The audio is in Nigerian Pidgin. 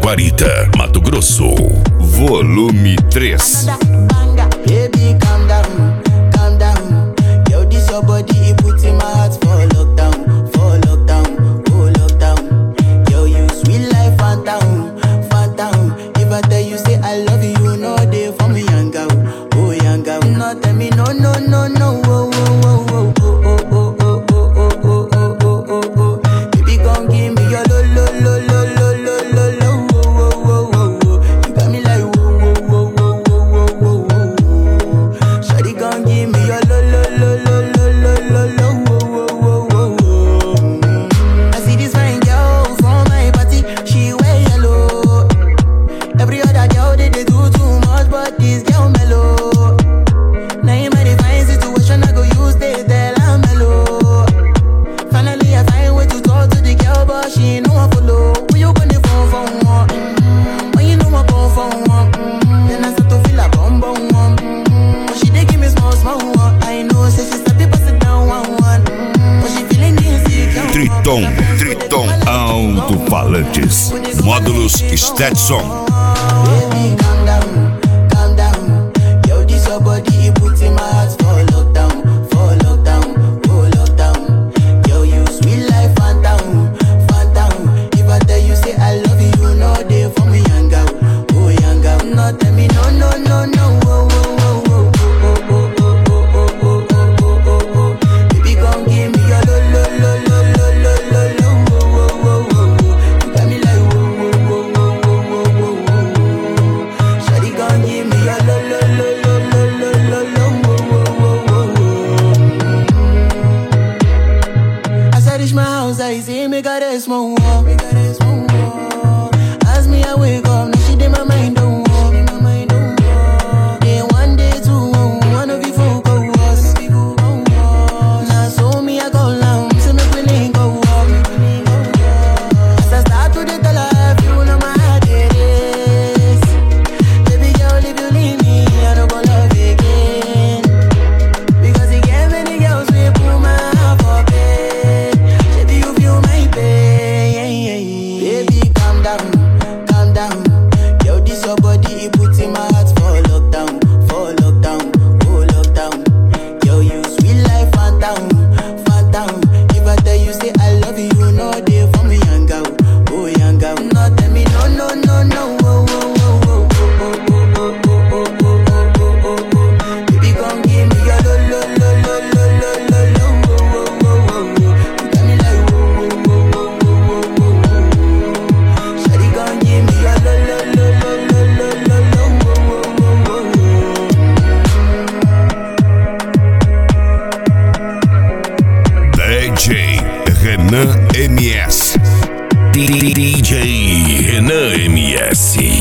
Guarita, Mato Grosso. Volume 3. Baby, calm down, calm down. Yo, this your body, it puts in my heart for lockdown, oh lockdown. Yo, you sweet life, phantom, phantom. If I tell you, say I love you, you know they for me, young girl, oh young girl. No, tell me, no, no, no, no, oh, oh, oh, oh, oh, oh, oh, oh, oh, oh, oh, oh, oh, oh. Baby, come give me your lo, lo, lo, lo, lo, lo, lo, lo, oh, oh, oh, oh, oh. You got me like, whoa, whoa, whoa, whoa, whoa, whoa, whoa, whoa. Shawty, come give me your lo, lo, lo, lo, lo, lo, lo, lo, oh, oh, oh, oh, oh. I see this fine girl from my party, she wear yellow. Every other girl they do too much, but this girl mellow. Now in my divine situation, I go use they tell I'm mellow. Finally, I find way to talk to the girl, but she ain't no one follow. When you gonna phone for one? When you know I phone for one? Then I start to feel a bum bum one. But she dey give me small small one. I know, say she start to pass it down one. But she feeling insecure. Triton Alto-Falantes. Módulos Stetson. Baby, calm down, calm down. Yo, this your body, it puts in my heart for lockdown, oh lockdown. Yo, you sweet life, phantom, phantom. If I tell you, say I love you, you know they for me, young girl, oh young girl. No, tell me, no, no, no, no, oh, oh, oh, oh, oh, oh, oh, oh, oh, oh, oh, oh, oh. Baby, come give me your lo, lo, lo, lo, lo, lo, lo, lo, oh, oh, oh, oh. You got me like, whoa, whoa, whoa, whoa, whoa, whoa, whoa. Shawty, come give me your lo, lo, lo, lo, lo, lo, lo, lo, oh, oh, oh, oh, oh. As I reach my house, I see me got a small wall. As me, I wake up, now she did my mind don't walk. Day one, day two, one of you folk go us. Now so me, I go down, so me we link go up. As I start to the tell her, you know my heart it is. Baby girl, if you leave me, I don't go love again. Because you gave many girls we put my heart for pain. Baby, you feel my pain. Baby, calm down, calm down. Yo, this your body, it puts in my heart for lockdown, oh lockdown. Yo, you sweet life, phantom, phantom. If I tell you, say I love you, you know they for me, young girl, oh young girl. No, tell me, no, no, no, no, oh, oh, oh, oh, oh, oh, oh, oh, oh, oh, oh, oh, oh. Baby, come give me your lo, lo, lo, lo, lo, lo, lo, lo, oh, oh, oh, oh, oh. You got me like, whoa, whoa, whoa, whoa, whoa, whoa, whoa, whoa. Shawty, come give me your lo, lo, lo, lo, lo, lo, lo, lo, oh, oh, oh, oh, oh. DJ Renan MS. DJ Renan MS.